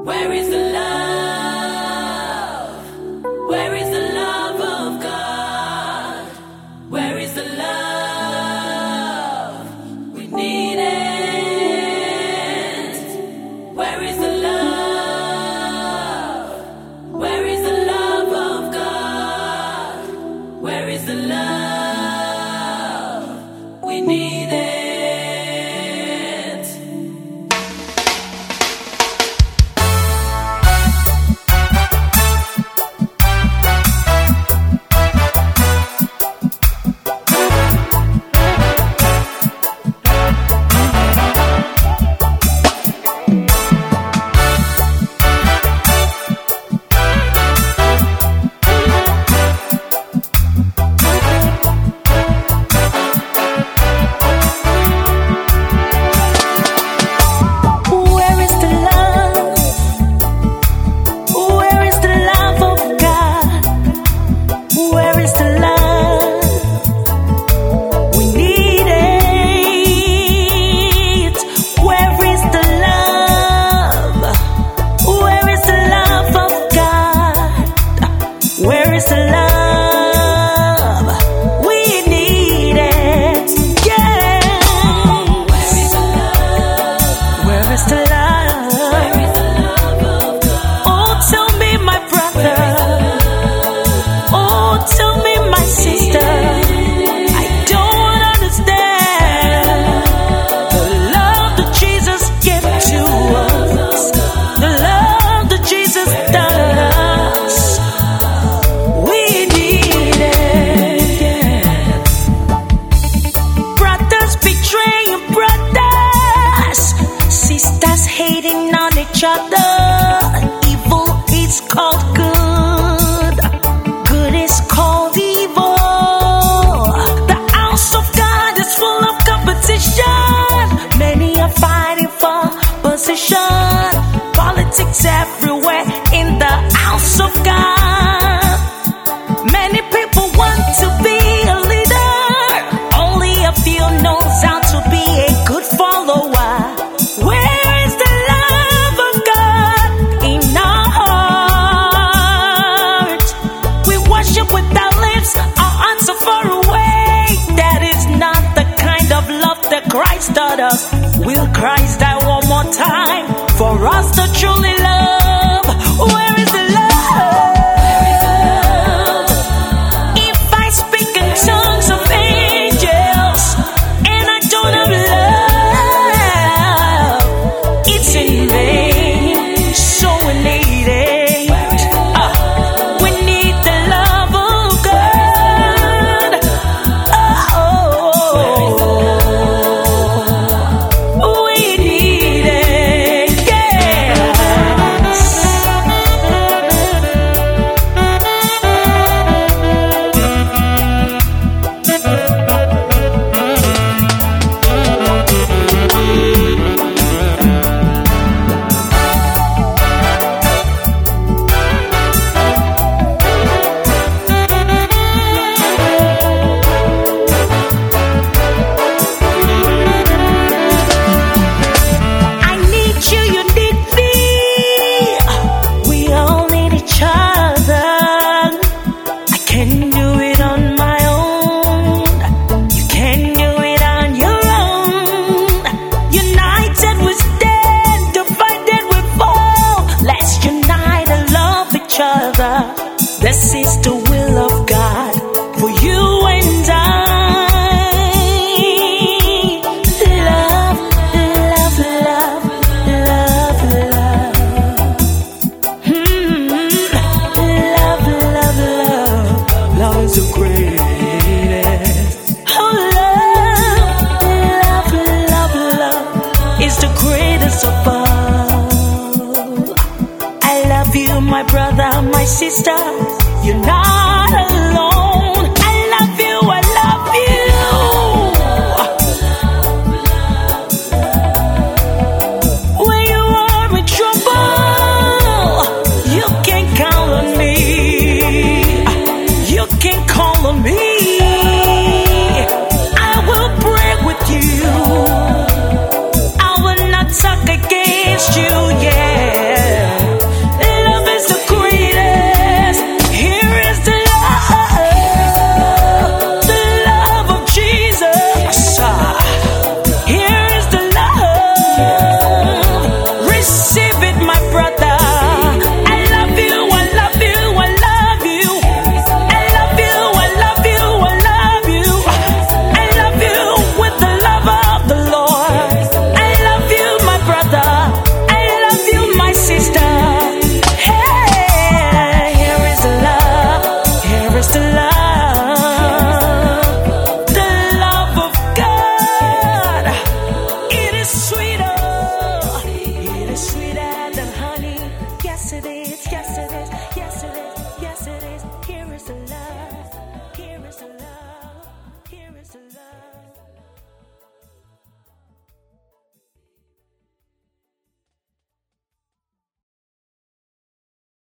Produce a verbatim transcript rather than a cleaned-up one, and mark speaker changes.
Speaker 1: Where is the love? Where is the love of God? Where is the love? We need it. Where is the love? Where is the love of God? Where is the love? We need it.
Speaker 2: Hating on each other, evil is called good, good is called evil. The house of God is full of competition. Many are fighting for position. Politics everywhere in the house of God. Many people want to be a leader. Only a few knows how to be a good follower. Where Christ taught us, will Christ die one more time for us to truly love? Where is the love? If I speak in tongues of angels and I don't have love, it's in vain. So we need it. Uh, we need the love of God. Oh. This is the will of God for you and I. Love, love, love, love, love. Hmm. Love, love, love. Love is the greatest. Oh, love, love, love, love is the greatest of all. I love you, my brother, my sister. You're not